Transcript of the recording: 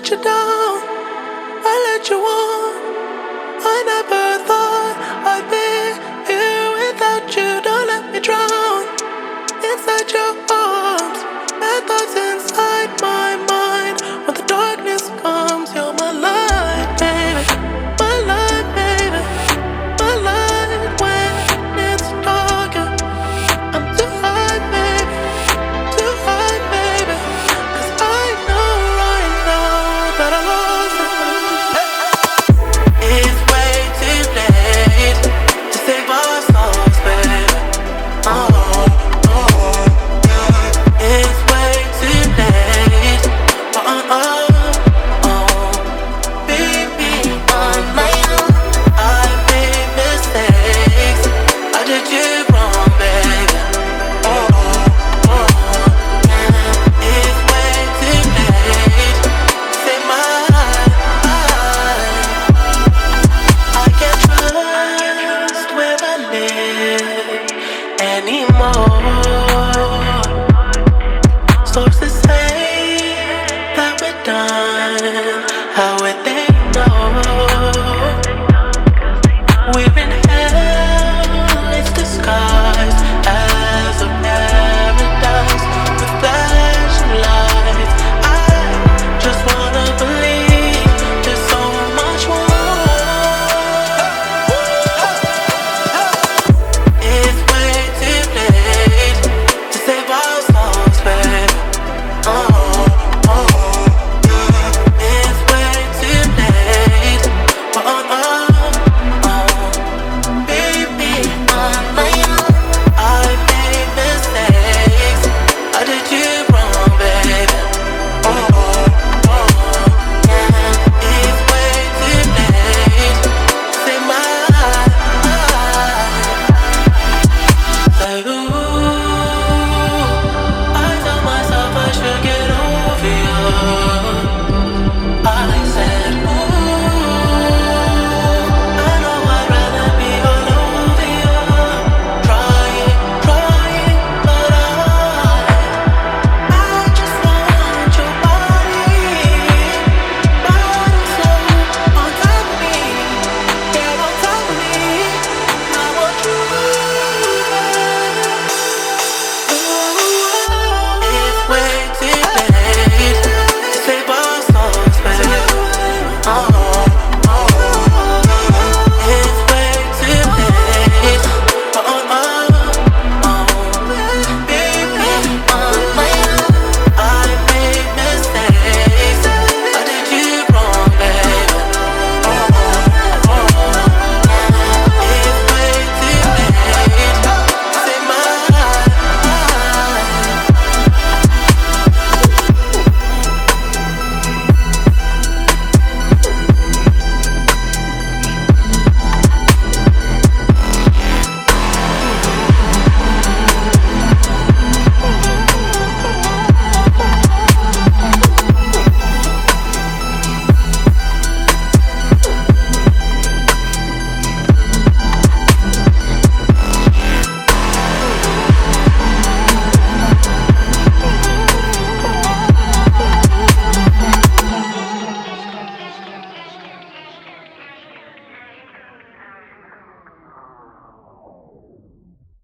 let you down, I let you on. I never thought I'd be here without you. Don't let me drown inside your arms. Bad thoughts inside my mind. When the darkness comes, you're my light, baby. My light, baby. My light when it's darker. I'm too high, baby. Too high, baby. 'Cause I know right now that I lost it. It's way too late to save our souls, baby. Oh, oh, yeah. It's way too late. Baby, on my own. I made mistakes. I did you wrong, baby. Oh, oh, yeah. It's way too late to save my life. I can't trust where I live anymore.